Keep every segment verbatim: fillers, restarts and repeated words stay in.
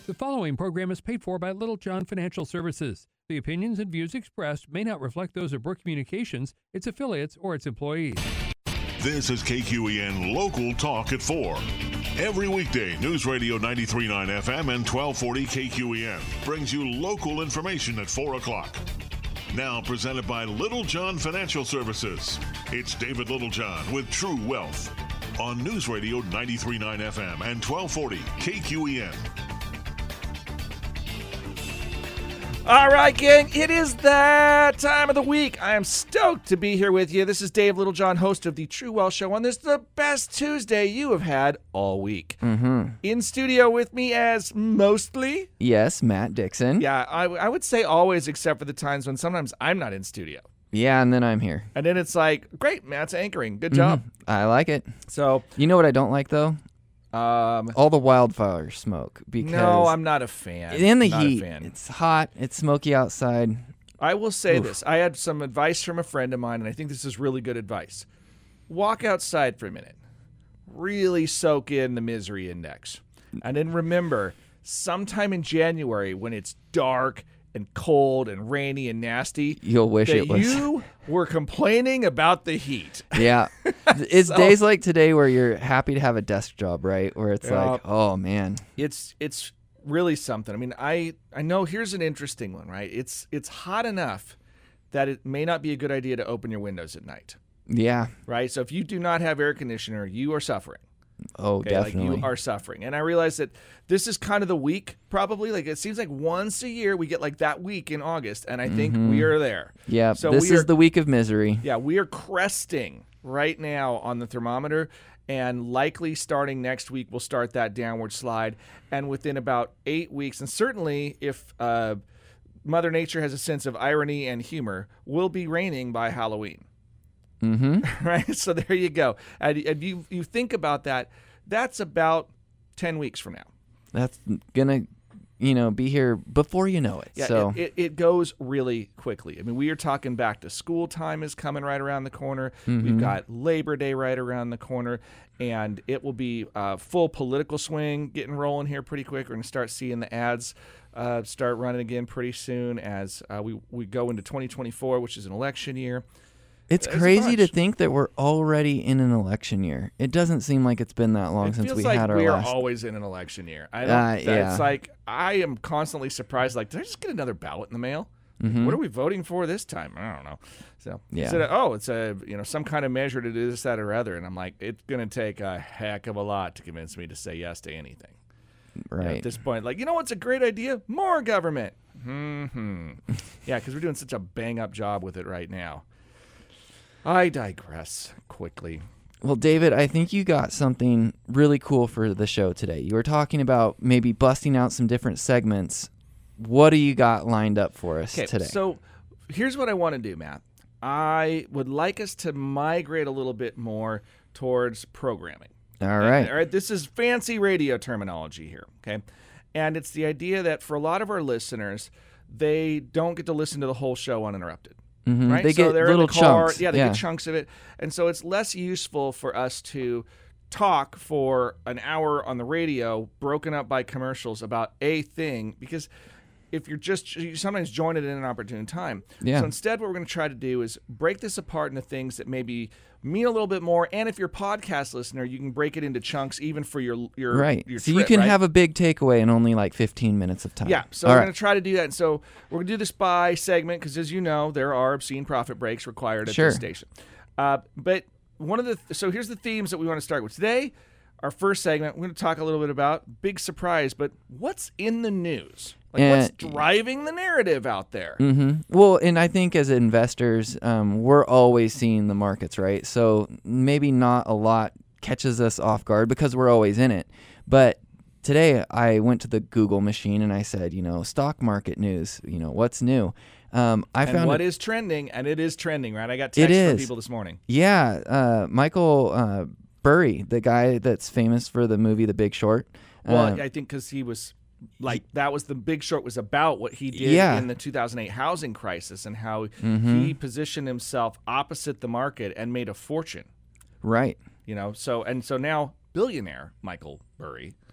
The following program is paid for by Little John Financial Services. The opinions and views expressed may not reflect those of Brook Communications, its affiliates, or its employees. This is K Q E N Local Talk at four. Every weekday, News Radio ninety-three point nine F M and twelve forty K Q E N brings you local information at four o'clock. Now presented by Little John Financial Services. It's David Littlejohn with True Wealth on News Radio ninety-three point nine F M and twelve forty K Q E N. All right, gang, it is that time of the week. I am stoked to be here with you. This is Dave Littlejohn, host of the True Wealth Show, on this the best Tuesday you have had all week. Mm-hmm. In studio with me as mostly... Yes, Matt Dixon. Yeah, I, I would say always, except for the times when sometimes I'm not in studio. Yeah, and then I'm here. And then it's like, great, Matt's anchoring. Good job. Mm-hmm. I like it. So... You know what I don't like, though? Um, All the wildfire smoke. Because no, I'm not a fan. In the not heat, a fan. it's hot, it's smoky outside. I will say Oof. this. I had some advice from a friend of mine, and I think this is really good advice. Walk outside for a minute. Really soak in the misery index. And then remember, sometime in January when it's dark and cold and rainy and nasty, You'll wish that it was. you were complaining about the heat. Yeah. It's So- days like today where you're happy to have a desk job, right? Where it's Yeah. like, oh, man. It's it's really something. I mean, I, I know here's an interesting one, right? It's it's hot enough that it may not be a good idea to open your windows at night, Yeah. right? So if you do not have air conditioner, you are suffering. Oh, Okay, definitely. like you are suffering. And I realize that this is kind of the week, probably. Like it seems like once a year we get like that week in August, and I think we are there. yeah, So this we is are- the week of misery. Yeah, we are cresting right now on the thermometer, and likely starting next week we'll start that downward slide. And within about eight weeks, and certainly if uh, Mother Nature has a sense of irony and humor, will be raining by Halloween. Mm-hmm. Right? So there you go. And, and you you think about that, that's about ten weeks from now. That's going to, you know, be here before you know it. Yeah, so it, it, it goes really quickly. I mean, we are talking back to school time is coming right around the corner. Mm-hmm. We've got Labor Day right around the corner, and it will be uh, full political swing getting rolling here pretty quick. We're going to start seeing the ads uh, start running again pretty soon as uh, we, we go into twenty twenty-four, which is an election year. It's It's a crazy to bunch. think that we're already in an election year. It doesn't seem like it's been that long It since feels we like had our we are last. always in an election year. I don't, Uh, that- yeah. It's like I am constantly surprised. Like, did I just get another ballot in the mail? Mhm. What are we voting for this time? I don't know. So Yeah. instead of, oh, it's a you know some kind of measure to do this, that, or other, and I'm like, it's going to take a heck of a lot to convince me to say yes to anything. You know, Right. at this point, like, you know what's a great idea? More government. Hmm. Yeah, because we're doing such a bang up job with it right now. I digress quickly. Well, David, I think you got something really cool for the show today. You were talking about maybe busting out some different segments. What do you got lined up for us Okay, today? so here's what I want to do, Matt. I would like us to migrate a little bit more towards programming. All right. All right, this is fancy radio terminology here, okay? And it's the idea that for a lot of our listeners, they don't get to listen to the whole show uninterrupted. Mhm. Right? They so get they're little in the car. chunks. Yeah, they yeah. get chunks of it. And so it's less useful for us to talk for an hour on the radio broken up by commercials about a thing, because if you're just you sometimes join it in an opportune time. Yeah. So instead what we're going to try to do is break this apart into things that maybe mean a little bit more, and if you're a podcast listener, you can break it into chunks even for your your Right. your So trip, you can right? have a big takeaway in only like fifteen minutes of time. Yeah, so All we're right. going to try to do that. And so we're going to do this by segment because, as you know, there are obscene profit breaks required at Sure. this station. Uh, but one of the th- so here's the themes that we want to start with today. Our first segment, we're going to talk a little bit about big surprise, but what's in the news? Like what's And- driving the narrative out there? Mm-hmm. Well, and I think as investors, um, we're always seeing the markets, right? So maybe not a lot catches us off guard because we're always in it. But today I went to the Google machine and I said, you know, stock market news, you know, what's new? Um, I and found what it- is trending, and it is trending, right? I got It texts from is. people this morning. Yeah, uh, Michael uh, Burry, the guy that's famous for the movie The Big Short. Well, Um, I think because he was like that was the Big Short was about what he did Yeah. in the two thousand eight housing crisis and how Mhm. he positioned himself opposite the market and made a fortune. right. You know, so and so now billionaire Michael Burry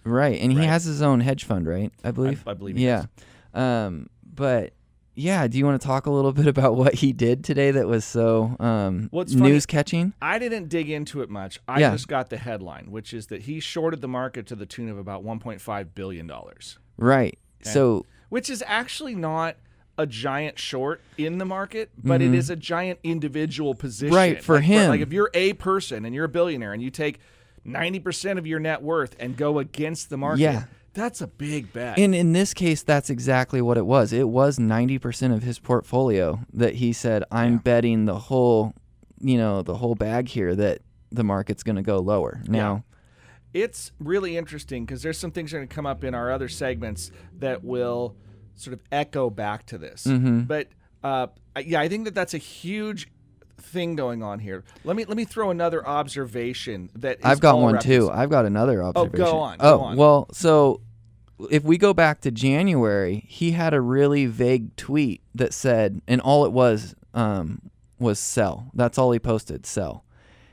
Right, and Right. he has his own hedge fund, right? I believe. I, I believe he yeah. does. Um, but yeah, do you want to talk a little bit about what he did today that was so um, Well, it's funny. news catching? I didn't dig into it much. I Yeah. just got the headline, which is that he shorted the market to the tune of about one point five billion dollars, Right. So which is actually not a giant short in the market, but it is a giant individual position. Mm-hmm. Right, for like, him. Like if you're a person and you're a billionaire and you take ninety percent of your net worth and go against the market, Yeah. that's a big bet. And in this case, that's exactly what it was. It was ninety percent of his portfolio that he said, I'm Yeah. betting the whole, you know, the whole bag here that the market's going to go lower. Now, It's really interesting because there's some things that are going to come up in our other segments that will sort of echo back to this. Mm-hmm. But uh, I- yeah, I think that that's a huge thing going on here. Let me let me throw another observation that is I've got all one too. referenced. I've got another observation. on, Oh, go on. well, so if we go back to January, he had a really vague tweet that said, and all it was um, was sell. That's all he posted, sell.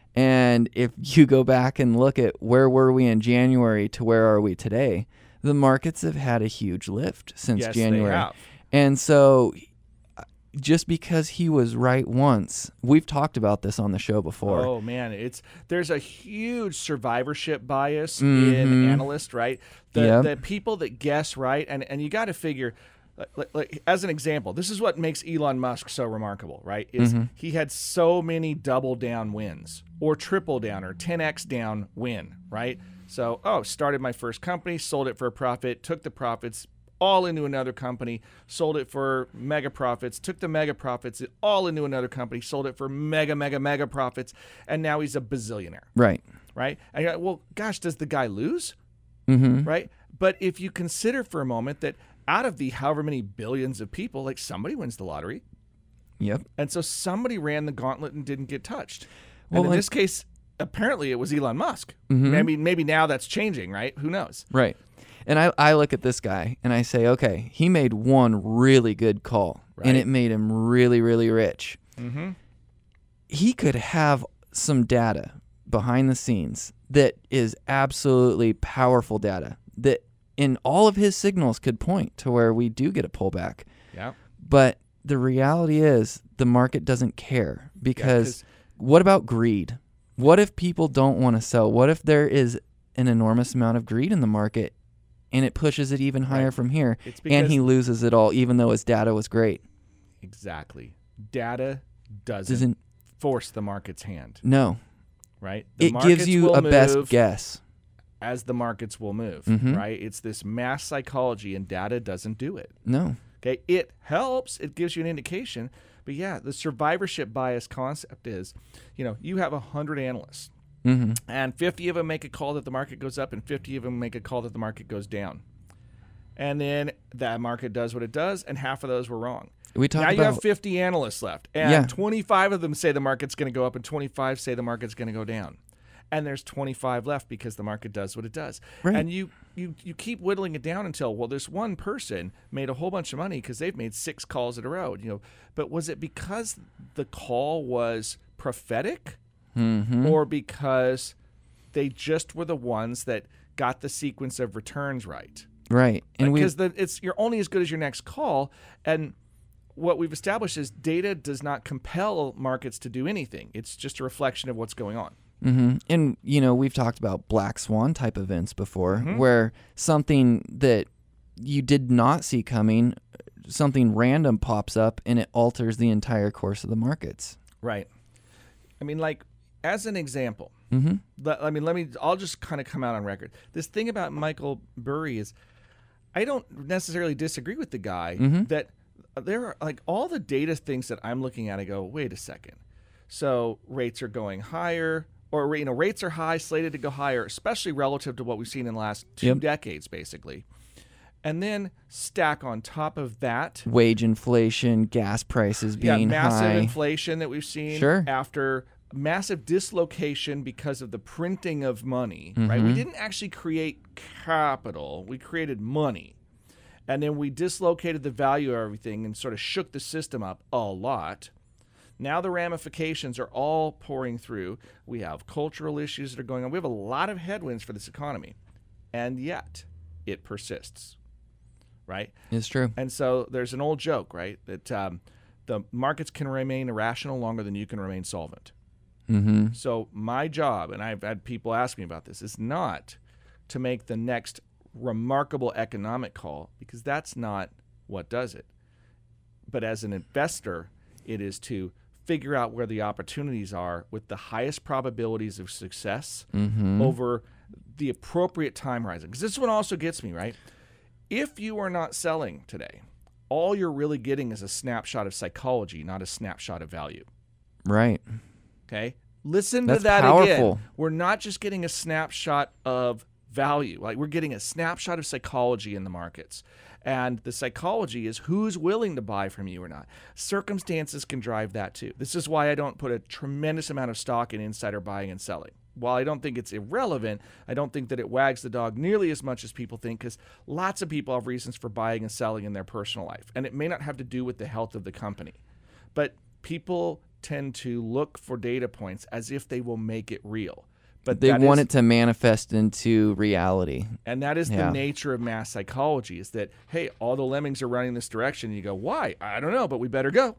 And if you go back and look at where were we in January to where are we today, the markets have had a huge lift since Yes, January. they have. And so just because he was right once, we've talked about this on the show before. Oh man, it's there's a huge survivorship bias Mhm. in analysts, right? The Yep. the people that guess right, and and you got to figure. Like, like, as an example, this is what makes Elon Musk so remarkable, right? Is Mm-hmm. he had so many double down wins, or triple down, or ten x down win, right? So, oh, started my first company, sold it for a profit, took the profits all into another company, sold it for mega profits, took the mega profits all into another company, sold it for mega, mega, mega profits, and now he's a bazillionaire, Right. right? And you're like, well, gosh, does the guy lose? Mm-hmm. Right? But if you consider for a moment that out of the however many billions of people, like somebody wins the lottery, Yep. and so somebody ran the gauntlet and didn't get touched. Well, and in like- this case, apparently it was Elon Musk. Mhm. Maybe maybe now that's changing, right? Who knows? Right. And I, I look at this guy and I say, okay, he made one really good call Right. and it made him really, really rich. Mm-hmm. He could have some data behind the scenes that is absolutely powerful data that in all of his signals could point to where we do get a pullback. Yeah. But the reality is the market doesn't care because what about greed? What if people don't want to sell? What if there is an enormous amount of greed in the market and it pushes it even higher Right. from here It's and because- he loses it all even though his data was great? Exactly. Data doesn't, Doesn't force the market's hand, no. right? The It gives markets you will a best move guess. as the markets will move, Mhm. right? It's this mass psychology, and data doesn't do it. No. Okay, it helps. It gives you an indication. But yeah, the survivorship bias concept is, you know, you have one hundred analysts, Mhm. and fifty of them make a call that the market goes up, and fifty of them make a call that the market goes down. And then that market does what it does, and half of those were wrong. We talked Now you about have fifty analysts left, and Yeah. twenty-five of them say the market's going to go up, and twenty-five say the market's going to go down. And there's twenty-five left because the market does what it does. Right. And you, you you keep whittling it down until, well, this one person made a whole bunch of money because they've made six calls in a row. You know, but was it because the call was prophetic, Mhm. or because they just were the ones that got the sequence of returns right? right. And we Because the, it's you're only as good as your next call, and what we've established is data does not compel markets to do anything. It's just a reflection of what's going on. hmm And, you know, we've talked about black swan type events before Mhm. where something that you did not see coming, something random pops up and it alters the entire course of the markets. Right. I mean, like, as an example, Mm-hmm. let, I mean, let me, I'll just kind of come out on record. This thing about Michael Burry is, I don't necessarily disagree with the guy Mhm. that there are, like, all the data things that I'm looking at, I go, wait a second. So rates are going higher, or, you know, rates are high, slated to go higher, especially relative to what we've seen in the last two Yep. decades, basically. And then stack on top of that, Wage inflation, gas prices yeah, being massive high. inflation that we've seen Sure. after massive dislocation because of the printing of money, right? We Mhm. didn't actually create capital, we created money. And then we dislocated the value of everything and sort of shook the system up a lot. Now the ramifications are all pouring through. We have cultural issues that are going on. We have a lot of headwinds for this economy. and yet it persists, right? It's true. And so there's an old joke, right, that um, the markets can remain irrational longer than you can remain solvent. Mm-hmm. So my job, and I've had people ask me about this, is not to make the next remarkable economic call, because that's not what does it. But as an investor, it is to figure out where the opportunities are with the highest probabilities of success Mm-hmm. over the appropriate time horizon. Because this one also gets me, right? If you are not selling today, all you're really getting is a snapshot of psychology, not a snapshot of value. Right. Okay? Listen That's to that powerful. again. We're not just getting a snapshot of value. Like, we're getting a snapshot of psychology in the markets. And the psychology is who's willing to buy from you or not. Circumstances can drive that too. This is why I don't put a tremendous amount of stock in insider buying and selling. While I don't think it's irrelevant, I don't think that it wags the dog nearly as much as people think, because lots of people have reasons for buying and selling in their personal life. And it may not have to do with the health of the company. But people tend to look for data points as if they will make it real. But They that want is- it to manifest into reality. And that is Yeah. the nature of mass psychology, is that, hey, all the lemmings are running this direction. And you go, why? I don't know, but we better go.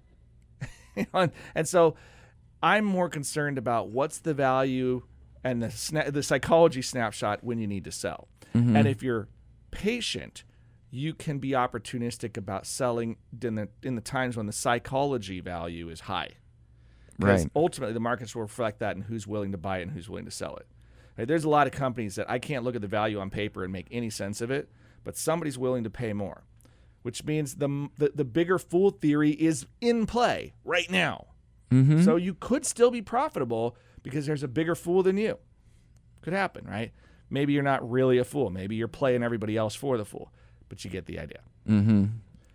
and, and so I'm more concerned about what's the value and the sna- the psychology snapshot when you need to sell. Mm-hmm. And if you're patient, you can be opportunistic about selling in the, in the times when the psychology value is high. Because Right. ultimately, the markets will reflect that and who's willing to buy it and who's willing to sell it. Right? There's a lot of companies that I can't look at the value on paper and make any sense of it, but somebody's willing to pay more, which means the the, the bigger fool theory is in play right now. Mm-hmm. So you could still be profitable because there's a bigger fool than you. Could happen, right? Maybe you're not really a fool. Maybe you're playing everybody else for the fool, but you get the idea. Mm-hmm.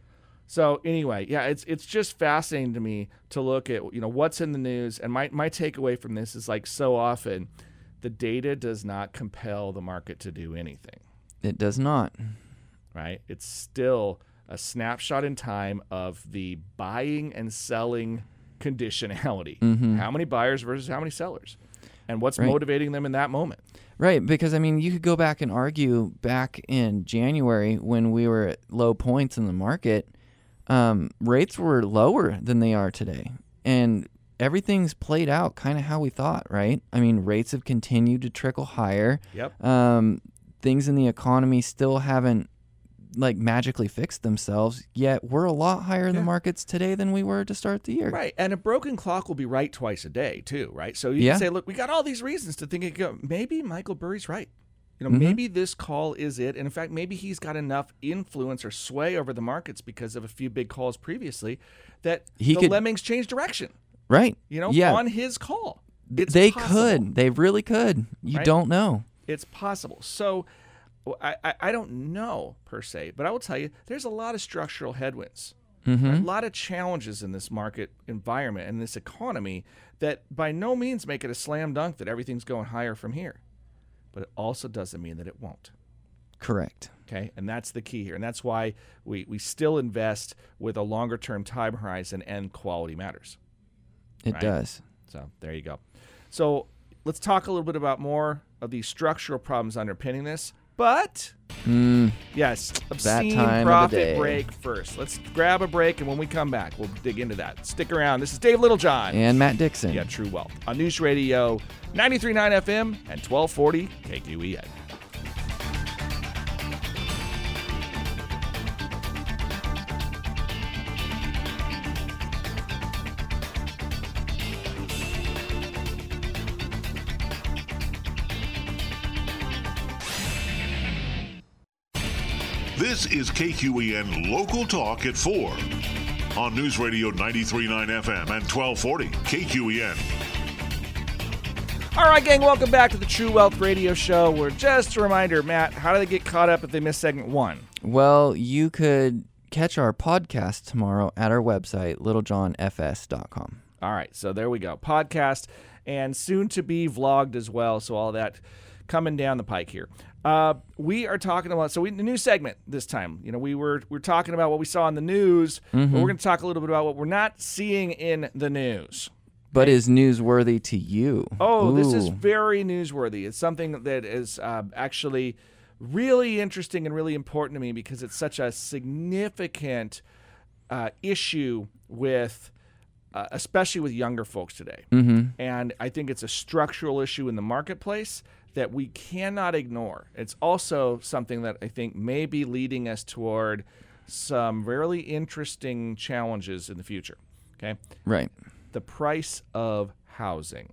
So anyway, yeah, it's it's just fascinating to me to look at, you know, what's in the news. And my, my takeaway from this is, like, so often the data does not compel the market to do anything, It does not. right? It's still a snapshot in time of the buying and selling conditionality. Mm-hmm. How many buyers versus how many sellers? And what's Right. motivating them in that moment? Right, because I mean, you could go back and argue back in January when we were at low points in the market, um, rates were lower than they are today. And everything's played out kind of how we thought, right? I mean, rates have continued to trickle higher. Yep. Um, things in the economy still haven't like magically fixed themselves, yet we're a lot higher in Yeah. the markets today than we were to start the year. Right. And a broken clock will be right twice a day, too, right? So you Yeah. can say, look, we got all these reasons to think it go. Maybe Michael Burry's right. You know, Mhm. maybe this call is it. And in fact, maybe he's got enough influence or sway over the markets because of a few big calls previously that He the could- lemmings change direction, Right. you know, Yeah. on his call. It's they possible. could. They really could. You Right? don't know. It's possible. So I, I, I don't know per se, but I will tell you there's a lot of structural headwinds. Mm-hmm. A lot of challenges in this market environment and this economy that by no means make it a slam dunk that everything's going higher from here. But it also doesn't mean that it won't. Correct. Okay, and that's the key here. And that's why we, we still invest with a longer term time horizon, and quality matters. It Right. does. So there you go. So let's talk a little bit about more of these structural problems underpinning this. But Mm, yes, That obscene time of the profit day. break first. Let's grab a break, and when we come back, we'll dig into that. Stick around. This is Dave Littlejohn. and Matt Dixon. Yeah, True Wealth on News Radio ninety-three point nine F M and twelve forty K Q E N. This is K Q E N Local Talk at four on News Radio ninety-three point nine F M and twelve forty K Q E N. All right, gang, welcome back to the True Wealth Radio Show. Where just a reminder, Matt, how do they get caught up if they miss segment one? Well, you could catch our podcast tomorrow at our website, littlejohn f s dot com. All right, so there we go. Podcast and soon to be vlogged as well. So all that coming down the pike here. Uh, we are talking about so we the new segment this time. You know, we were we're talking about what we saw in the news, but we're going to talk a little bit about what we're not seeing in the news. But is newsworthy to you? Oh, this is Ooh. very newsworthy. It's something that is uh, actually really interesting and really important to me because it's such a significant uh, issue with, uh, especially with younger folks today. Mm-hmm. And I think it's a structural issue in the marketplace that we cannot ignore. It's also something that I think may be leading us toward some really interesting challenges in the future. Okay? Right. The price of housing.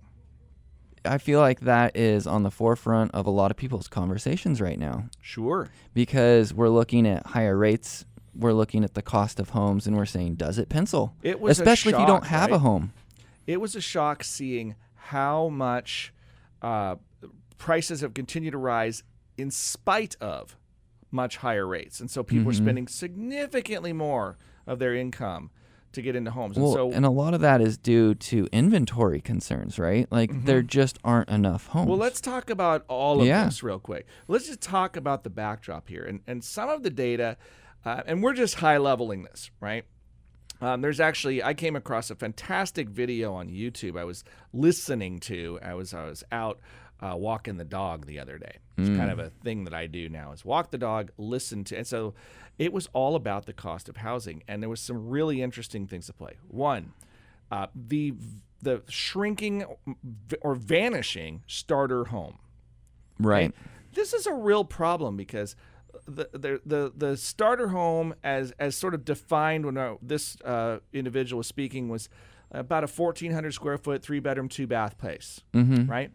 I feel like that is on the forefront of a lot of people's conversations right now. Sure. Because we're looking at higher rates, we're looking at the cost of homes, and we're saying, does it pencil? It was Especially a shock, if you don't have right? a home. It was a shock seeing how much uh, prices have continued to rise in spite of much higher rates. And so people Mm-hmm. are spending significantly more of their income to get into homes. And Well, so and a lot of that is due to inventory concerns, right? Like there just aren't enough homes. Well, let's talk about all of Yeah. this real quick. Let's just talk about the backdrop here. And, and some of the data, uh, and we're just high-leveling this, right? Um, there's actually, I came across a fantastic video on YouTube I was listening to. I was, I was out uh, walking the dog the other day. It's kind of a thing that I do now is walk the dog, listen to. And so it was all about the cost of housing. And there was some really interesting things to play. One, uh, the the shrinking or vanishing starter home. right. This is a real problem because the the the, the starter home, as as sort of defined when uh, this uh, individual was speaking, was about a fourteen hundred square foot, three bedroom, two bath place, Mm-hmm. right?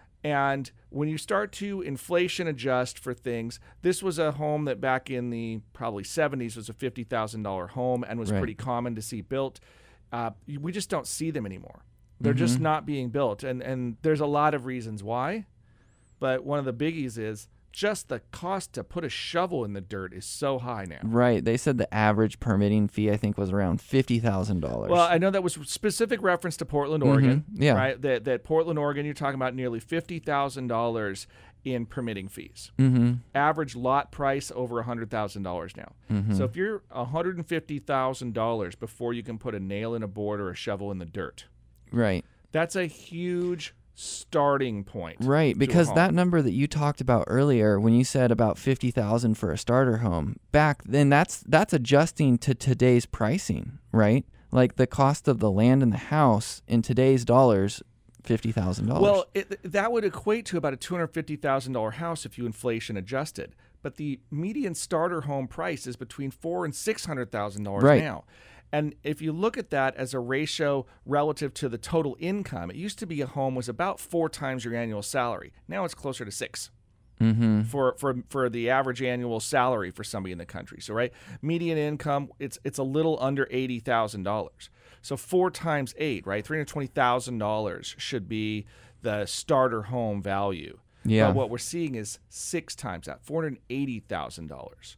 And when you start to inflation adjust for things, this was a home that back in the probably seventies was a fifty thousand dollars home and was Right. pretty common to see built. Uh, we just don't see them anymore. They're just not being built. And, and there's a lot of reasons why. But one of the biggies is just the cost to put a shovel in the dirt is so high now. Right. They said the average permitting fee, I think, was around fifty thousand dollars. Well, I know that was specific reference to Portland, Oregon. Mhm. Yeah. Right. That that Portland, Oregon, you're talking about nearly fifty thousand dollars in permitting fees. mm-hmm. Average lot price over a hundred thousand dollars now. Mm-hmm. So if you're a hundred and fifty thousand dollars before you can put a nail in a board or a shovel in the dirt, Right. that's a huge starting point. Right, to a because home. that number that you talked about earlier, when you said about fifty thousand for a starter home, back then that's that's adjusting to today's pricing, right? Like the cost of the land and the house in today's dollars, fifty thousand dollars. Well, it, that would equate to about a two hundred fifty thousand dollars house if you inflation adjusted. But the median starter home price is between four and six hundred thousand dollars Right. now. And if you look at that as a ratio relative to the total income, it used to be a home was about four times your annual salary. Now it's closer to six mm-hmm. for for for the average annual salary for somebody in the country. So right, median income it's it's a little under eighty thousand dollars. So four times eight, right, three hundred twenty thousand dollars should be the starter home value. Yeah. But what we're seeing is six times that, four hundred eighty thousand dollars,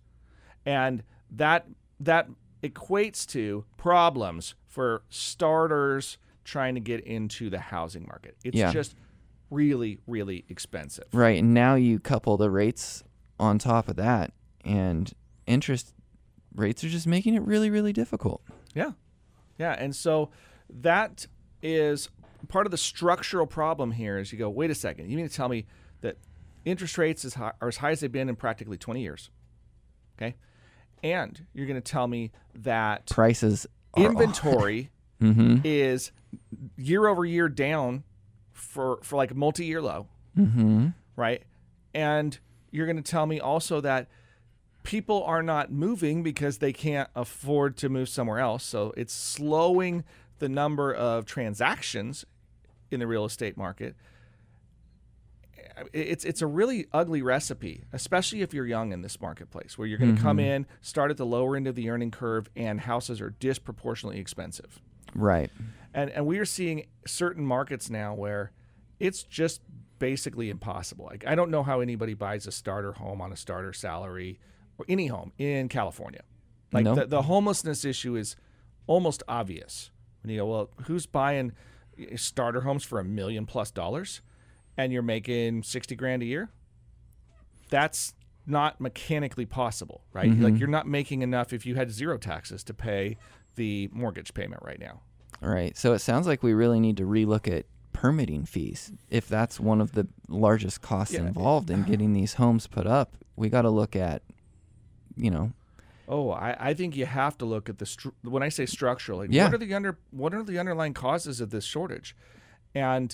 and that that equates to problems for starters trying to get into the housing market. It's Yeah. just really, really expensive. Right, and now you couple the rates on top of that, and interest rates are just making it really, really difficult. Yeah. Yeah. And so that is part of the structural problem here is you go, wait a second, you mean to tell me that interest rates is high, are as high as they've been in practically twenty years? Okay. And you're going to tell me that Prices are inventory mm-hmm. is year over year down for, for like a multi-year low, Mm-hmm. right? And you're going to tell me also that people are not moving because they can't afford to move somewhere else. So it's slowing the number of transactions in the real estate market. It's it's a really ugly recipe, especially if you're young in this marketplace, where you're going to Mm-hmm. come in, start at the lower end of the earning curve, and houses are disproportionately expensive. Right. And and we are seeing certain markets now where it's just basically impossible. Like I don't know how anybody buys a starter home on a starter salary or any home in California. Like Nope. the, the homelessness issue is almost obvious. When you go, well, who's buying starter homes for a million plus dollars and you're making sixty grand a year? That's not mechanically possible, right? Mm-hmm. Like you're not making enough if you had zero taxes to pay the mortgage payment right now. All right. So it sounds like we really need to relook at permitting fees. If that's one of the largest costs Yeah. involved in getting these homes put up, we got to look at, you know, Oh, I, I think you have to look at the stru- when I say structural, like Yeah. what are the under what are the underlying causes of this shortage, and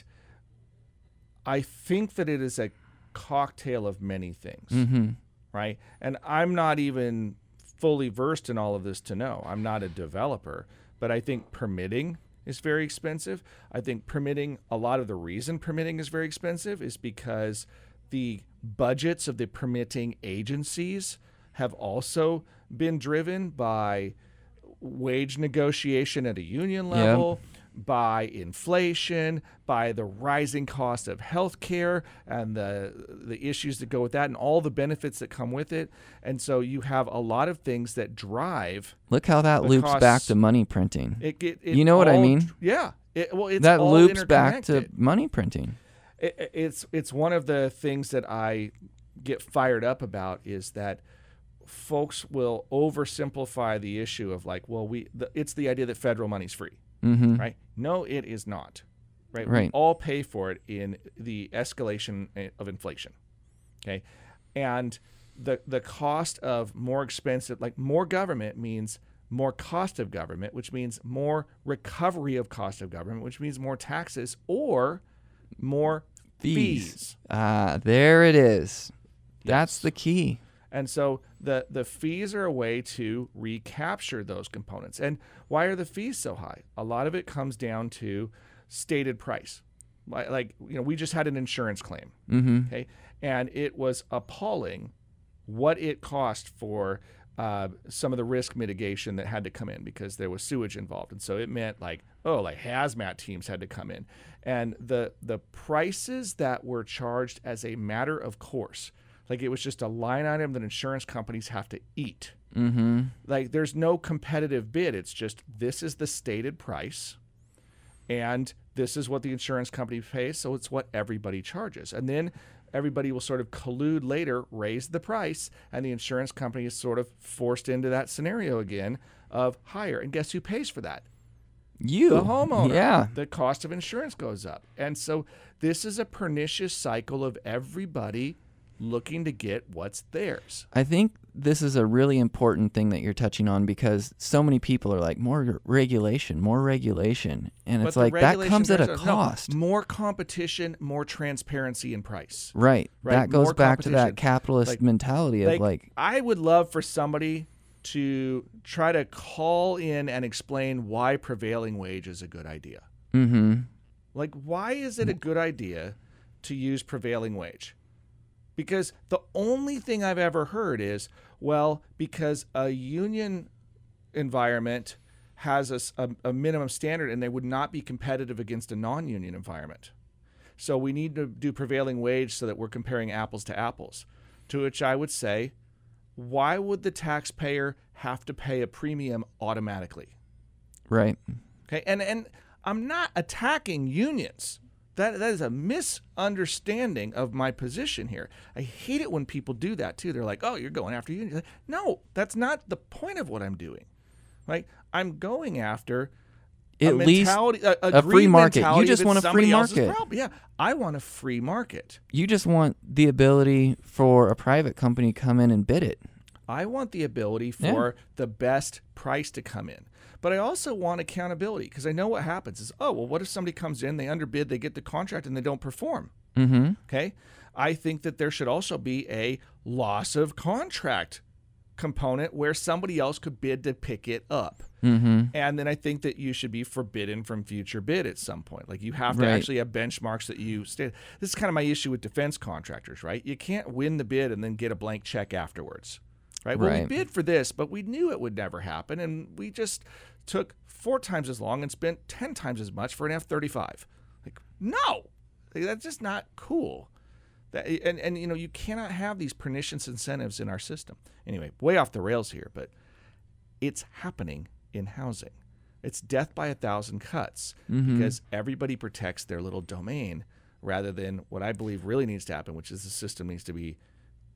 I think that it is a cocktail of many things, mm-hmm. right? And I'm not even fully versed in all of this to know. I'm not a developer, but I think permitting is very expensive. I think permitting, a lot of the reason permitting is very expensive is because the budgets of the permitting agencies have also been driven by wage negotiation at a union level, by inflation, by the rising cost of healthcare and the the issues that go with that and all the benefits that come with it. And so you have a lot of things that drive Look how that the loops back costs- to money printing. it. it, it You know what I all- mean? Yeah. It, well, it's That all loops back to interconnected. money printing. It, it- it's it's one of the things that I get fired up about is that folks will oversimplify the issue of like, well, we the, it's the idea that federal money's free, Mm-hmm. right? No, it is not, right? We Right. all pay for it in the escalation of inflation, okay? And the the cost of more expensive, like more government means more cost of government, which means more recovery of cost of government, which means more taxes or more fees. Fees. Ah, there it is. That's Yes. the key. And so the, the fees are a way to recapture those components. And why are the fees so high? A lot of it comes down to stated price. Like, like you know, we just had an insurance claim, Mm-hmm. okay? And it was appalling what it cost for uh, some of the risk mitigation that had to come in because there was sewage involved. And so it meant like, oh, like hazmat teams had to come in. And the the prices that were charged as a matter of course, like it was just a line item that insurance companies have to eat. Mm-hmm. Like there's no competitive bid. It's just this is the stated price and this is what the insurance company pays, so it's what everybody charges. And then everybody will sort of collude later, raise the price, and the insurance company is sort of forced into that scenario again of higher. And guess who pays for that? You. The homeowner. Yeah. The cost of insurance goes up. And so this is a pernicious cycle of everybody looking to get what's theirs. I think this is a really important thing that you're touching on because so many people are like, more regulation, more regulation. And But it's the like, that regulation comes at a drives- no, cost. more competition, more transparency in price. Right. Right, That goes more back to that competition. capitalist Like- mentality of Like, like, I would love for somebody to try to call in and explain why prevailing wage is a good idea. mm-hmm. Like, why is it a good idea to use prevailing wage? Because the only thing I've ever heard is, well, because a union environment has a, s- a- a minimum standard and they would not be competitive against a non-union environment. So we need to do prevailing wage so that we're comparing apples to apples. To which I would say, why would the taxpayer have to pay a premium automatically? Right. Okay, and and I'm not attacking unions. That that is a misunderstanding of my position here. I hate it when people do that too. They're like, "Oh, you're going after unions." No, that's not the point of what I'm doing. Right? I'm going after At a least mentality, a, a free greed market. You mentality just that want a somebody free else's market. problem. Yeah, I want a free market. You just want the ability for a private company to come in and bid it. I want the ability Yeah. for the best price to come in. But I also want accountability because I know what happens is, oh, well, what if somebody comes in, they underbid, they get the contract, and they don't perform? Mm-hmm. Okay. I think that there should also be a loss of contract component where somebody else could bid to pick it up. Mm-hmm. And then I think that you should be forbidden from future bid at some point. Like you have to Right. actually have benchmarks that you state. This is kind of my issue with defense contractors, right? You can't win the bid and then get a blank check afterwards. Right? Well, we Right. bid for this, but we knew it would never happen, and we just took four times as long and spent ten times as much for an F thirty-five. Like, no, Like, that's just not cool. That, and and you know you cannot have these pernicious incentives in our system. Anyway, way off the rails here, but it's happening in housing. It's death by a thousand cuts Mm-hmm. because everybody protects their little domain rather than what I believe really needs to happen, which is the system needs to be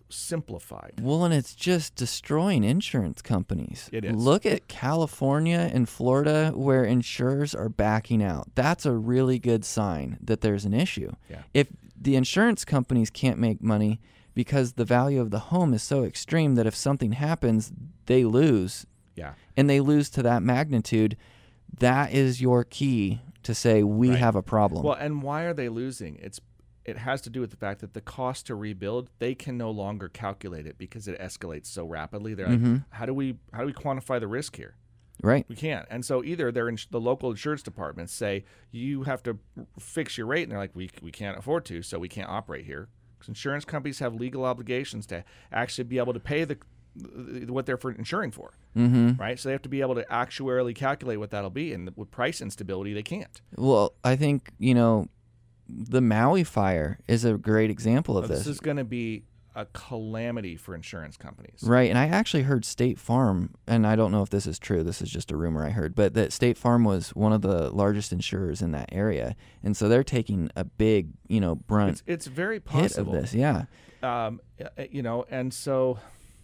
simplified. Well, and it's just destroying insurance companies. It is. Look at California and Florida where insurers are backing out. That's a really good sign that there's an issue. Yeah. If the insurance companies can't make money because the value of the home is so extreme that if something happens, they lose. Yeah. And they lose to that magnitude, that is your key to say we Right. have a problem. Well, and why are they losing? It's it has to do with the fact that the cost to rebuild, they can no longer calculate it because it escalates so rapidly. They're like, Mhm. how do we how do we quantify the risk here? Right. We can't. And so either they're in the local insurance departments say you have to fix your rate, and they're like, we we can't afford to, so we can't operate here. Because insurance companies have legal obligations to actually be able to pay the what they're for insuring for, Mm-hmm. right? So they have to be able to actuarially calculate what that'll be, and with price instability, they can't. Well, I think, you know, the Maui fire is a great example of So this this. is going to be a calamity for insurance companies. Right. And I actually heard State Farm, and I don't know if this is true, this is just a rumor I heard, but that State Farm was one of the largest insurers in that area. And so they're taking a big, you know, brunt It's, it's very hit of possible. this. Yeah. Um, you know, and so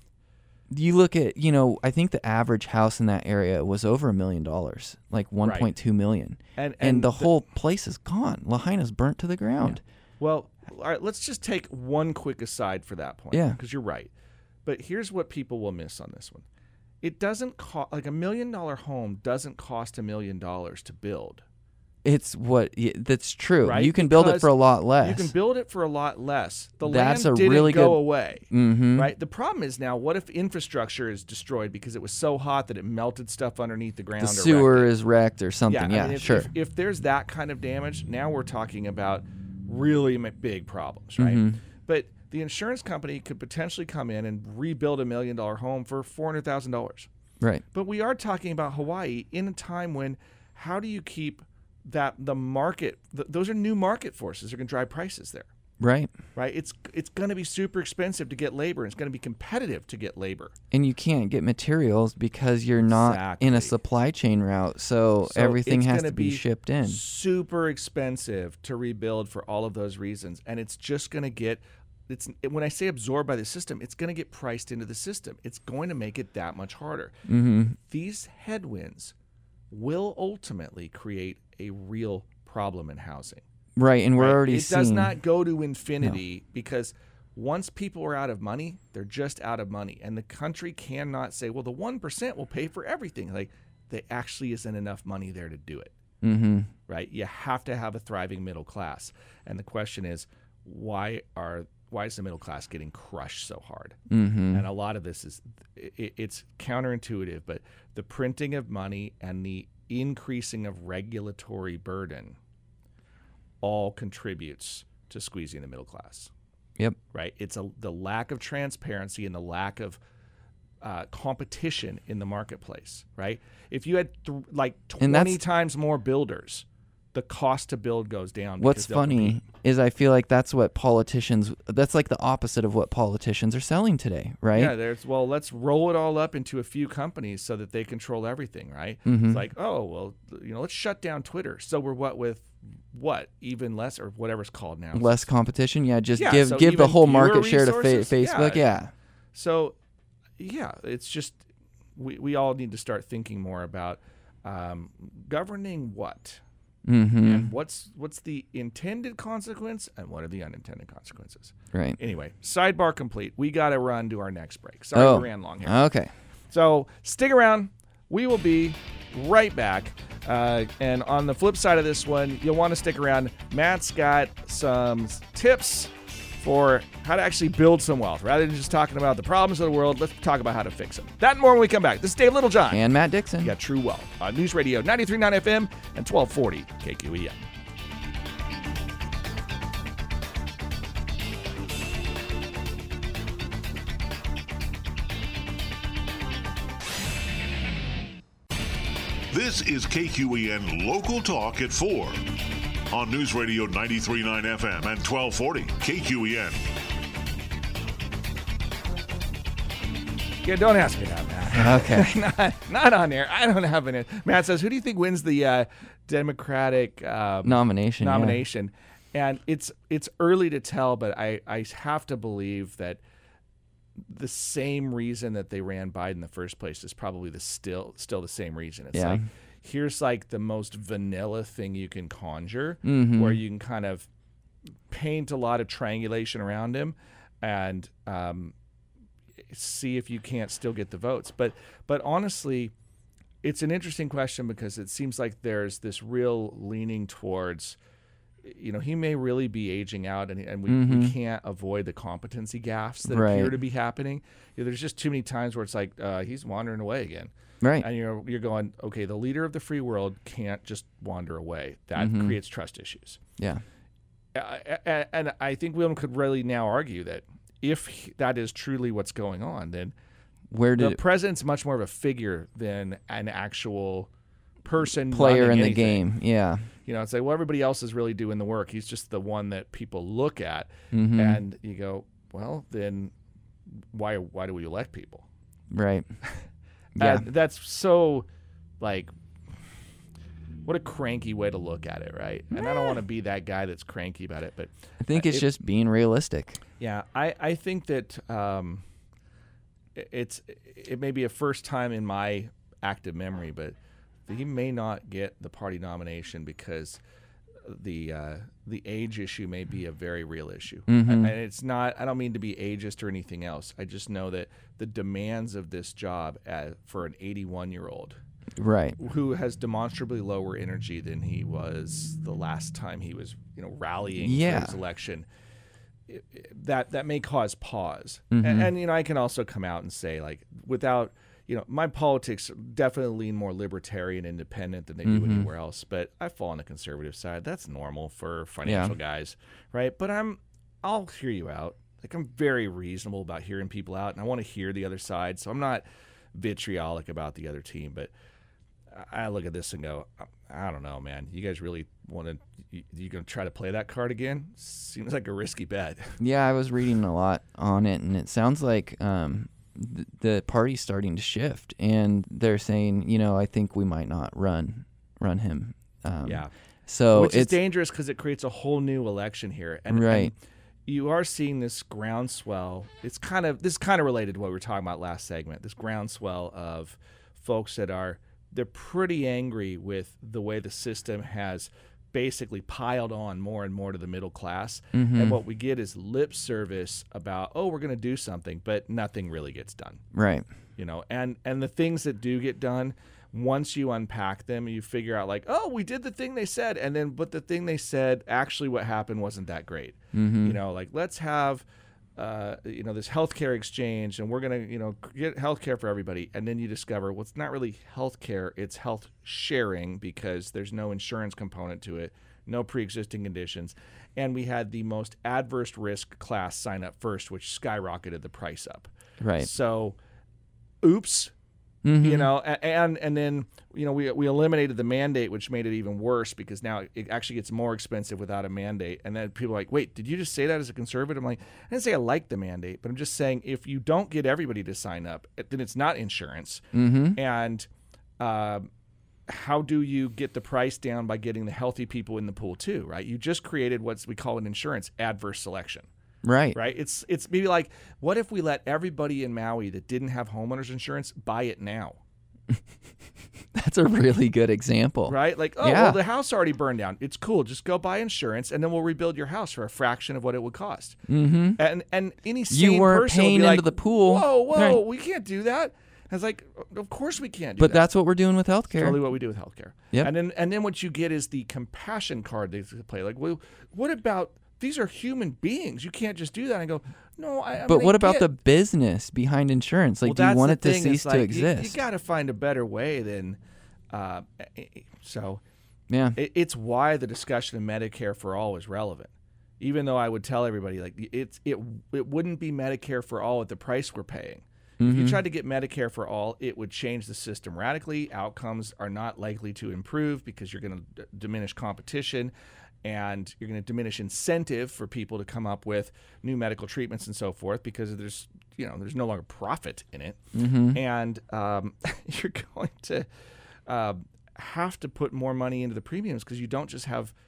You look at, you know, I think the average house in that area was over a million dollars, like one point two million. and And, and the, whole place is gone. Lahaina's burnt to the ground. Well, all right, let's just take one quick aside for that point. Yeah. Because you're right. But here's what people will miss on this one. It doesn't cost, like a million dollar home doesn't cost a million dollars to build. It's what, y- that's true. Right? You can build it Because for a lot less. You can build it for a lot less. The That's land a didn't really go good- away. Mm-hmm. Right? The problem is now, what if infrastructure is destroyed because it was so hot that it melted stuff underneath the ground? The or sewer wrecked it? is wrecked or something. Yeah, Yeah, I mean, if, sure. If, if there's that kind of damage, now we're talking about really m- big problems, right? Mhm. But the insurance company could potentially come in and rebuild a million dollar home for four hundred thousand dollars. Right. But we are talking about Hawaii in a time when, how do you keep that the market? Th- those are new market forces that are going to drive prices there, Right. right? It's it's going to be super expensive to get labor. It's going to be competitive to get labor. And you can't get materials because you're not in a Exactly. supply chain route. So, So everything it's has gonna to be, shipped in. Super expensive to rebuild for all of those reasons, and it's just going to get. It's when I say absorbed by the system, it's going to get priced into the system. It's going to make it that much harder. Mm-hmm. These headwinds will ultimately create a real problem in housing. Right. And we're right? already It seeing. does not go to infinity because once people are out of money, they're just out of money, and the country cannot say, "Well, the one percent will pay for everything." Like, there actually isn't enough money there to do it. Mm-hmm. Right? You have to have a thriving middle class. And the question is, why are why is the middle class getting crushed so hard? Mm-hmm. And a lot of this is it, it's counterintuitive, but the printing of money and the increasing of regulatory burden all contributes to squeezing the middle class. Yep. Right? It's a the lack of transparency and the lack of uh, competition in the marketplace. Right? If you had th- like And that's- twenty times more builders, the cost to build goes down. What's because they'll funny compete. is I feel like that's what politicians, that's like the opposite of what politicians are selling today, right? Yeah, there's well, let's roll it all up into a few companies so that they control everything, right? Mhm. It's like, oh well, you know, let's shut down Twitter. So we're what with what even less or whatever it's called now. Less competition. Yeah. Just Yeah, give so give the even whole fewer market share to fa- resources? Facebook. Yeah. Yeah. So, yeah, it's just we we all need to start thinking more about um, governing what Mm-hmm. and what's what's the intended consequence and what are the unintended consequences. Right. Anyway, sidebar complete. We got to run to our next break. Sorry Oh. we ran long here. Okay. So stick around. We will be right back. Uh, and on the flip side of this one, you'll want to stick around. Matt's got some tips for how to actually build some wealth. Rather than just talking about the problems of the world, let's talk about how to fix them. That and more when we come back. This is Dave Littlejohn. And Matt Dixon. You got True Wealth on News Radio ninety-three point nine F M and twelve forty K Q E N. This is K Q E N Local Talk at four on News Radio ninety-three point nine F M and twelve forty K Q E N. Yeah, don't ask me that, Matt. Okay. not, not on there. I don't have an. Matt says, "Who do you think wins the uh, Democratic um, Nomination. yeah. nomination?" And it's it's early to tell, but I, I have to believe that the same reason that they ran Biden in the first place is probably the still still the same reason. It's Yeah. like, here's like the most vanilla thing you can conjure, Mhm. where you can kind of paint a lot of triangulation around him and um, see if you can't still get the votes. But but honestly, it's an interesting question because it seems like there's this real leaning towards, you know, he may really be aging out, and, and we, Mhm. we can't avoid the competency gaffes that Right. appear to be happening. You know, there's just too many times where it's like uh, he's wandering away again. Right. And you're you're going, okay, the leader of the free world can't just wander away. That Mhm. creates trust issues. Yeah. Uh, and, and I think William could really now argue that if he- that is truly what's going on, then Where the did it president's much more of a figure than an actual person player running in the anything. game? Yeah. You know, it's like, well, everybody else is really doing the work. He's just the one that people look at, Mhm. and you go, well, then why why do we elect people? Right. Yeah. And that's so, like, what a cranky way to look at it, right? And I don't want to be that guy that's cranky about it, but I think it's it- just being realistic. yeah, I, I think that um, it- it's it may be a first time in my active memory, but he may not get the party nomination because the uh, the age issue may be a very real issue, Mhm. and, and it's not. I don't mean to be ageist or anything else. I just know that the demands of this job as, for an eighty-one year old Right. who has demonstrably lower energy than he was the last time he was, you know, rallying Yeah. for his election. It, it- that that may cause pause, Mhm. and, and you know, I can also come out and say, like, without, you know, my politics definitely lean more libertarian, independent than they do Mhm. anywhere else. But I fall on the conservative side. That's normal for financial guys, right? But I'm, I'll hear you out. Like, I'm very reasonable about hearing people out, and I want to hear the other side. So I'm not vitriolic about the other team, but I look at this and go, I don't know, man. You guys really want to? You, you gonna try to play that card again? Seems like a risky bet. Yeah, I was reading a lot on it, and it sounds like um, th- the party's starting to shift, and they're saying, you know, I think we might not run run him. Um, Yeah. So Which is it's dangerous because it creates a whole new election here, and, Right. and you are seeing this groundswell. It's kind of this is kind of related to what we were talking about last segment. This groundswell of folks that are they're pretty angry with the way the system has basically piled on more and more to the middle class. Mhm. And what we get is lip service about, oh, we're going to do something, but nothing really gets done. right. You know, and and the things that do get done, once you unpack them, you figure out like, oh, we did the thing they said, and then but the thing they said, actually what happened wasn't that great. Mhm. You know, like, let's have uh, you know, this healthcare exchange, and we're gonna, you know, get healthcare for everybody, and then you discover, well, it's not really healthcare, it's health sharing, because there's no insurance component to it, no pre-existing conditions, and we had the most adverse risk class sign up first, which skyrocketed the price up. Right. So, oops. Mhm. You know, a- and and then, you know, we we eliminated the mandate, which made it even worse because now it actually gets more expensive without a mandate. And then people are like, wait, did you just say that as a conservative? I'm like, I didn't say I like the mandate, but I'm just saying if you don't get everybody to sign up, then it's not insurance. Mhm. And uh, how do you get the price down by getting the healthy people in the pool too, right? You just created what we call an insurance adverse selection. Right. Right. It's it's maybe like, what if we let everybody in Maui that didn't have homeowners insurance buy it now? That's a really good example. Right. Like, oh, Yeah. well, the house already burned down. It's cool. Just go buy insurance, and then we'll rebuild your house for a fraction of what it would cost. Mm-hmm. And and any sane weren't person would paying be into like, the pool. Whoa, whoa, Right. we can't do that. I was like, of course we can't do But that. that's what we're doing with healthcare. Totally what we do with healthcare. Yep. And then and then what you get is the compassion card they play. Like, well, what about these are human beings? You can't just do that. And I go, no, I. I But mean, what I about get- the business behind insurance? Like, Well, do you that's want the it to thing, is, cease like, to you- exist? You, got to find a better way than. Uh, so, yeah. it, it's why the discussion of Medicare for all is relevant. Even though I would tell everybody like it's it it wouldn't be Medicare for all at the price we're paying. If you tried to get Medicare for all, it would change the system radically. Outcomes are not likely to improve because you're going to d- diminish competition, and you're going to diminish incentive for people to come up with new medical treatments and so forth because there's you know there's no longer profit in it, Mm-hmm. and um, you're going to uh, have to put more money into the premiums because you don't just have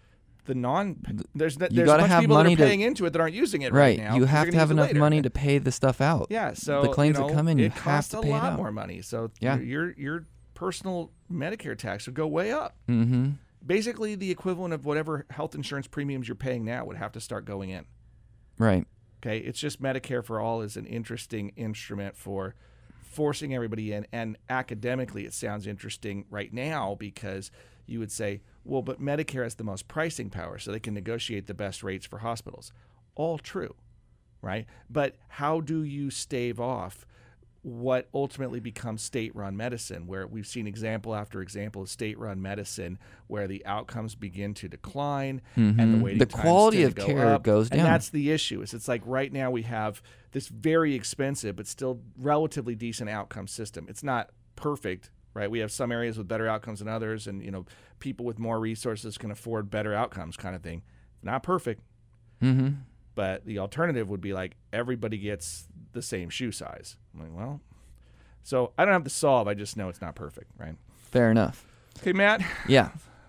the non there's you there's gotta a bunch of have people that money are to- paying into it that aren't using it Right. right, now. You 'cause have they're to gonna have use it enough later. money to pay the stuff out. Yeah, so the claims you know, that come in, you it have costs to a pay it lot out. more money. So Yeah. your, your your personal Medicare tax would go way up. Mm-hmm. Basically, the equivalent of whatever health insurance premiums you're paying now would have to start going in. Right. Okay, it's just Medicare for All is an interesting instrument for forcing everybody in, and academically, it sounds interesting right now because you would say, well, but Medicare has the most pricing power, so they can negotiate the best rates for hospitals. All true, right? But how do you stave off what ultimately becomes state-run medicine, where we've seen example after example of state-run medicine where the outcomes begin to decline and the Mhm. waiting The times quality tend of to go care up, goes and down. that's the issue. Is it's like right now we have this very expensive but still relatively decent outcome system. It's not perfect, right? We have some areas with better outcomes than others, and you know, people with more resources can afford better outcomes, kind of thing. Not perfect, Mm-hmm. but the alternative would be like everybody gets the same shoe size. I'm like, well, so I don't have to solve. I just know it's not perfect, right? Fair enough. Okay, Matt, Yeah.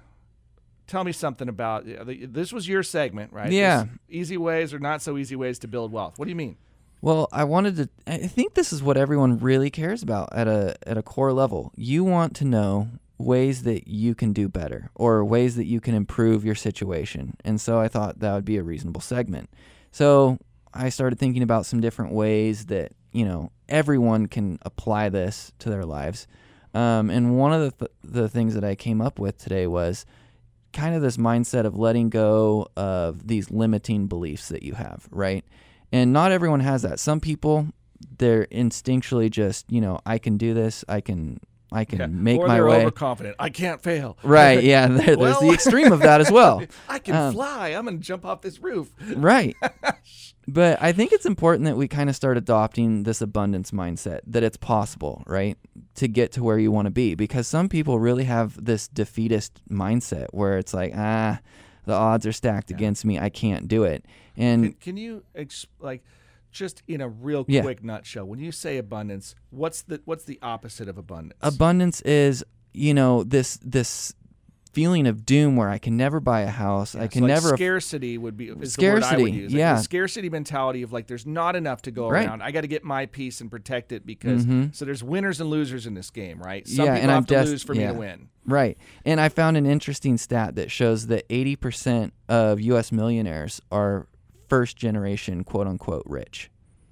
tell me something about this. Was your segment, right? Yeah. This easy ways or not so easy ways to build wealth. What do you mean? Well, I wanted to. I think this is what everyone really cares about at a at a core level. You want to know ways that you can do better or ways that you can improve your situation, and so I thought that would be a reasonable segment. So I started thinking about some different ways that you know everyone can apply this to their lives. Um, and one of the th- the things that I came up with today was kind of this mindset of letting go of these limiting beliefs that you have, right? And not everyone has that. Some people, they're instinctually just, you know, I can do this. I can, I can Yeah. make or my they're way. overconfident. I can't fail. Right? Yeah. There, there's Well- the extreme of that as well. I can Um, fly. I'm going to jump off this roof. Right. But I think it's important that we kind of start adopting this abundance mindset, that it's possible, right, to get to where you want to be. Because some people really have this defeatist mindset where it's like, ah, the odds are stacked Yeah. against me. I can't do it. And Can, can you ex- like just in a real Yeah. quick nutshell, when you say abundance, what's the what's the opposite of abundance? abundance is, you know, this this feeling of doom where I can never buy a house. I Yeah, can so like never. aff- scarcity would be is the word I would Scarcity, use. Like yeah. the scarcity mentality of like there's not enough to go Right. around. I got to get my piece and protect it because Mhm. so there's winners and losers in this game, right? Some Yeah, people and I'm have to des- lose for me yeah. to win. Right. And I found an interesting stat that shows that eighty percent of U S millionaires are first generation, quote unquote, rich.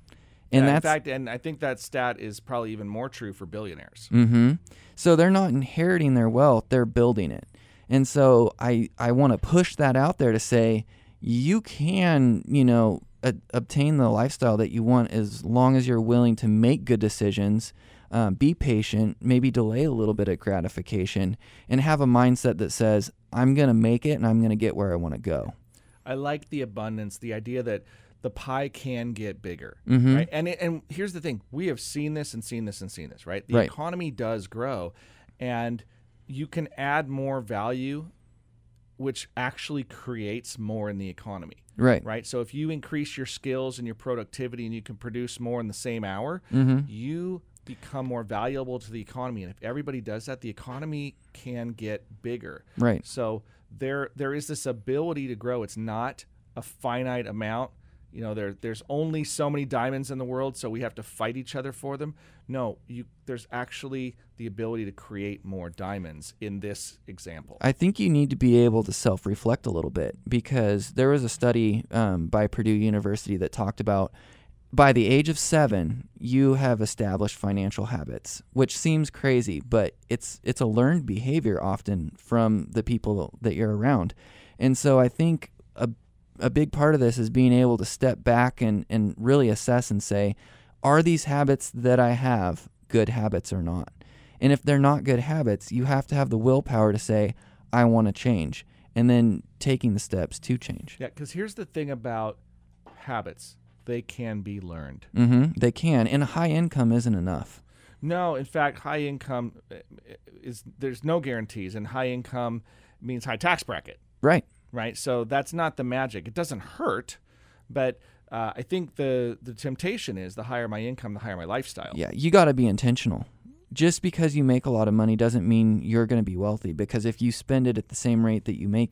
And Yeah, that's in fact, and I think that stat is probably even more true for billionaires. Mm-hmm. So they're not inheriting their wealth, they're building it. And so I, I want to push that out there to say you can, you know, a- obtain the lifestyle that you want as long as you're willing to make good decisions, um, be patient, maybe delay a little bit of gratification, and have a mindset that says, I'm going to make it and I'm going to get where I want to go. I like the abundance, the idea that the pie can get bigger, Mhm. right? And it- and here's the thing: we have seen this and seen this and seen this, right? The Right. economy does grow, and you can add more value, which actually creates more in the economy, Right. right? So if you increase your skills and your productivity, and you can produce more in the same hour, Mm-hmm. you become more valuable to the economy. And if everybody does that, the economy can get bigger. Right. So there there is this ability to grow. It's not a finite amount. You know, there there's only so many diamonds in the world, so we have to fight each other for them. No, you there's actually the ability to create more diamonds in this example. I think you need to be able to self-reflect a little bit, because there was a study um, by Purdue University that talked about by the age of seven, you have established financial habits, which seems crazy, but it's it's a learned behavior often from the people that you're around. And so I think a, a big part of this is being able to step back and, and really assess and say, are these habits that I have good habits or not? And if they're not good habits, you have to have the willpower to say, I want to change, and then taking the steps to change. Yeah, because here's the thing about habits. They can be learned. Mm-hmm. They can, and high income isn't enough. No, in fact, high income uh, is there's no guarantees, and high income means high tax bracket, Right. right? So that's not the magic. It doesn't hurt, but uh, I think the the temptation is the higher my income, the higher my lifestyle. Yeah, you got to be intentional. Just because you make a lot of money doesn't mean you're going to be wealthy, because if you spend it at the same rate that you make it,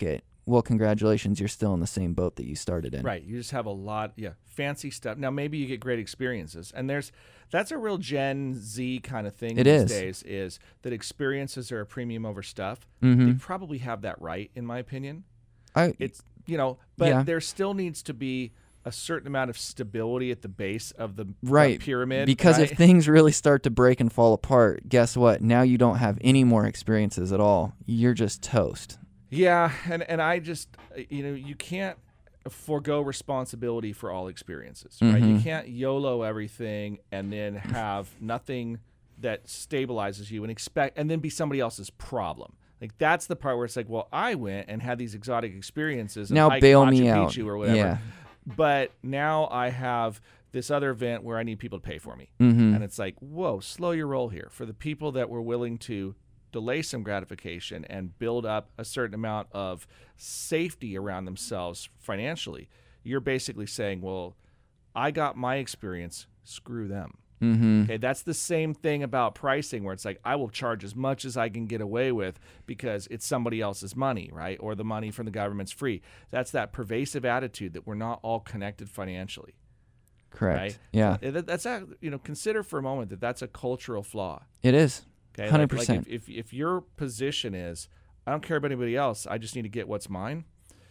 well, congratulations, you're still in the same boat that you started in. Right. You just have a lot, yeah, fancy stuff. Now, maybe you get great experiences. And there's that's a real Gen Z kind of thing It these is. days, is that experiences are a premium over stuff. Mm-hmm. They probably have that right, in my opinion. I, It's, you know, but Yeah. there still needs to be a certain amount of stability at the base of the right. uh, pyramid. Because right? if things really start to break and fall apart, guess what? Now you don't have any more experiences at all. You're just toast. Yeah, and, and I just, uh, you know, you can't forego responsibility for all experiences, right? You Mhm. can't YOLO everything and then have nothing that stabilizes you and expect, and then be somebody else's problem. Like, that's the part where it's like, well, I went and had these exotic experiences. And Now hiked bail Machu me out. Picchu or whatever. Yeah. But now I have this other event where I need people to pay for me. Mm-hmm. And it's like, whoa, slow your roll here. For the people that were willing to delay some gratification and build up a certain amount of safety around themselves financially, you're basically saying, well, I got my experience, screw them. Mm-hmm. Okay, that's the same thing about pricing, where it's like, I will charge as much as I can get away with because it's somebody else's money, right? Or the money from the government's free. That's that pervasive attitude that we're not all connected financially. Correct. Right? Yeah, So that- that's a, you know, consider for a moment that that's a cultural flaw. it is. Okay, one hundred Like- like percent. if, if if your position is, I don't care about anybody else, I just need to get what's mine.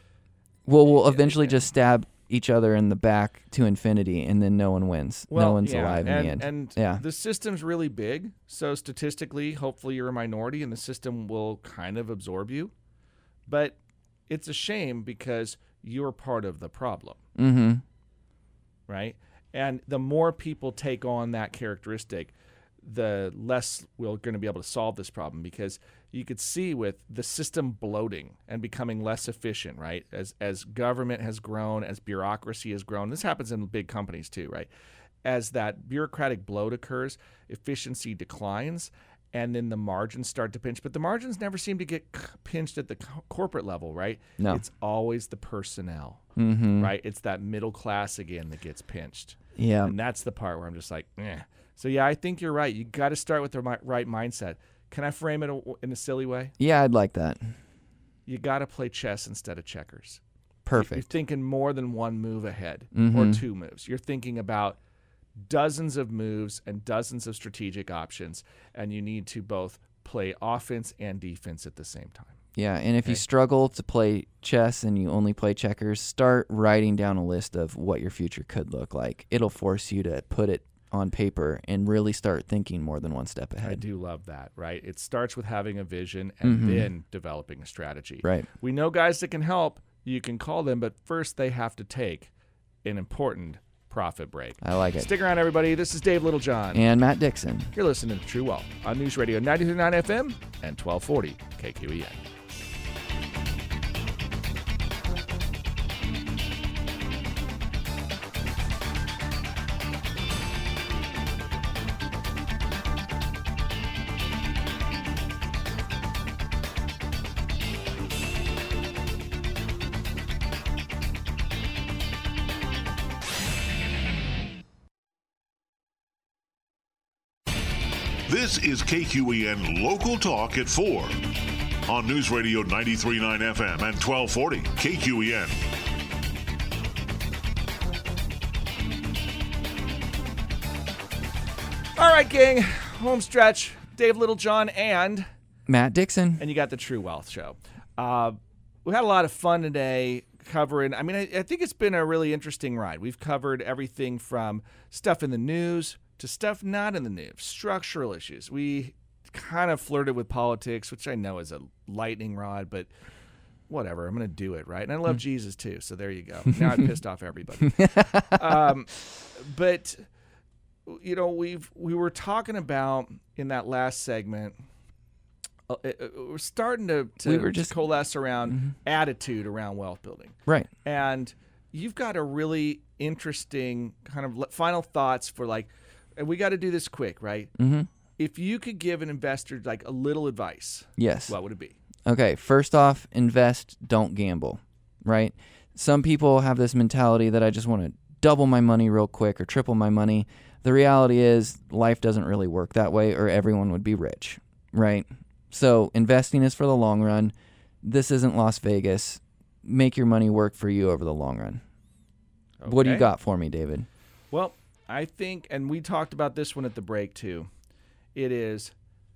Well, we'll eventually just stab each other in the back to infinity, and then no one wins. no one's yeah, alive in and, the end. And Yeah. the system's really big, so statistically, hopefully you're a minority, and the system will kind of absorb you. But it's a shame because you're part of the problem, Mm-hmm. right? And the more people take on that characteristic, the less we're going to be able to solve this problem, because you could see with the system bloating and becoming less efficient, right? As as government has grown, as bureaucracy has grown, this happens in big companies too, right? As that bureaucratic bloat occurs, efficiency declines, and then the margins start to pinch. But the margins never seem to get c- pinched at the co- corporate level, right? No. It's always the personnel, Mm-hmm. right? It's that middle class again that gets pinched. Yeah. And that's the part where I'm just like, eh. So, yeah, I think you're right. You got to start with the mi- right mindset. Can I frame it a- in a silly way? Yeah, I'd like that. You got to play chess instead of checkers. You're Perfect. thinking more than one move ahead or Mhm. two moves. You're thinking about dozens of moves and dozens of strategic options, and you need to both play offense and defense at the same time. Yeah, and if you Okay. struggle to play chess and you only play checkers, start writing down a list of what your future could look like. It'll force you to put it on paper and really start thinking more than one step I ahead. do love that, right? It starts with having a vision and Mhm. then developing a strategy. Right. We know guys that can help. You can call them, but first they have to take an important profit break. I like it. Stick around, everybody. This is Dave Littlejohn. And Matt Dixon. You're listening to True Wealth on News Radio ninety-three point nine F M and twelve forty K Q E N. This is K Q E N Local Talk at four on News Radio ninety-three point nine F M and twelve forty K Q E N. All right, gang. Home stretch. Dave Littlejohn and Matt Dixon. and you got the True Wealth Show. Uh, we had a lot of fun today covering. I mean, I, I think it's been a really interesting ride. We've covered everything from stuff in the news to stuff not in the news, structural issues. We kind of flirted with politics, which I know is a lightning rod, but whatever. I'm going to do it, right? And I love Jesus too, so there you go. Now I pissed off everybody. Um, but you know, we've we were talking about in that last segment. Uh, uh, we're starting to, to, We were to just- coalesce around attitude around wealth building. Right. And you've got a really interesting kind of le- final thoughts for like, and we got to do this quick, right? Mm-hmm. If you could give an investor like a little advice, Yes. what would it be? Okay, first off, invest, don't gamble, right? Some people have this mentality that I just want to double my money real quick or triple my money. The reality is life doesn't really work that way, or everyone would be rich, right? So investing is for the long run. This isn't Las Vegas. make your money work for you over the long run. Okay. What do you got for me, David? Well, I think, and we talked about this one at the break too, it is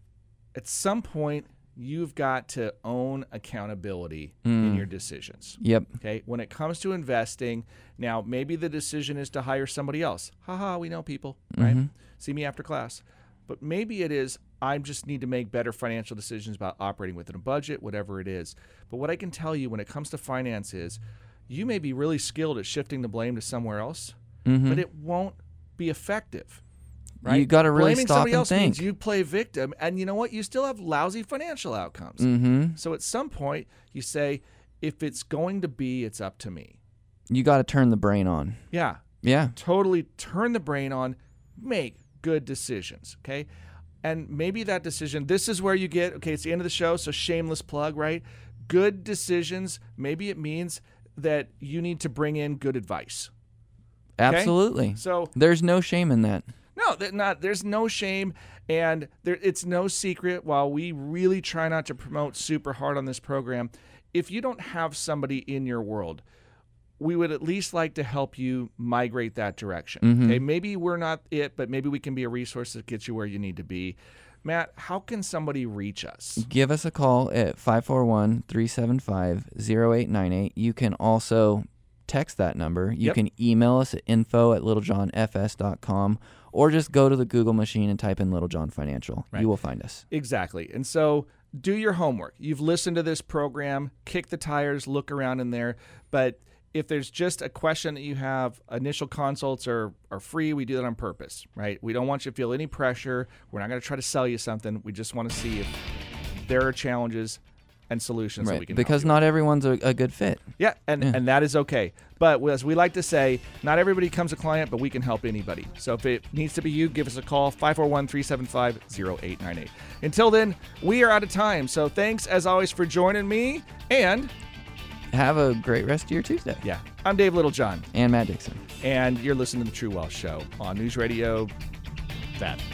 at some point you've got to own accountability mm. in your decisions. Yep. Okay. When it comes to investing, now maybe the decision is to hire somebody else. Haha, we know people, right? Mm-hmm. See me after class. But maybe it is, I just need to make better financial decisions about operating within a budget, whatever it is. But what I can tell you when it comes to finance is, you may be really skilled at shifting the blame to somewhere else, mm-hmm. but it won't be effective. Right? You got to really Blaming stop somebody and else think. Means you play victim, and you know what? You still have lousy financial outcomes. Mm-hmm. So at some point, you say, if it's going to be, it's up to me. You got to turn the brain on. Yeah. Yeah. Totally turn the brain on. Make good decisions, okay? And maybe that decision, this is where you get, okay, it's the end of the show, so shameless plug, right? Good decisions, maybe it means that you need to bring in good advice. Okay? Absolutely. So there's no shame in that. No, not. There's no shame, and there, it's no secret. While we really try not to promote super hard on this program, if you don't have somebody in your world, we would at least like to help you migrate that direction. Mm-hmm. Okay, maybe we're not it, but maybe we can be a resource that gets you where you need to be. Matt, how can somebody reach us? Give us a call at five four one, three seven five, zero eight nine eight. You can also text that number. You yep. can email us at info at littlejohn f s dot com. Or just go to the Google machine and type in Little John Financial. Right. You will find us. Exactly. And so do your homework. You've listened to this program, kick the tires, look around in there. But if there's just a question that you have, initial consults are, are free. We do that on purpose, right? We don't want you to feel any pressure. We're not going to try to sell you something. We just want to see if there are challenges and solutions right. that we can because help you not with. everyone's a, a good fit. Yeah and, yeah, and that is okay. But as we like to say, not everybody becomes a client, but we can help anybody. So if it needs to be you, give us a call, five four one, three seven five, zero eight nine eight. Until then, we are out of time. So thanks, as always, for joining me, and have a great rest of your Tuesday. Yeah. I'm Dave Littlejohn. And Matt Dixon. And you're listening to The True Wealth Show on News Radio. That.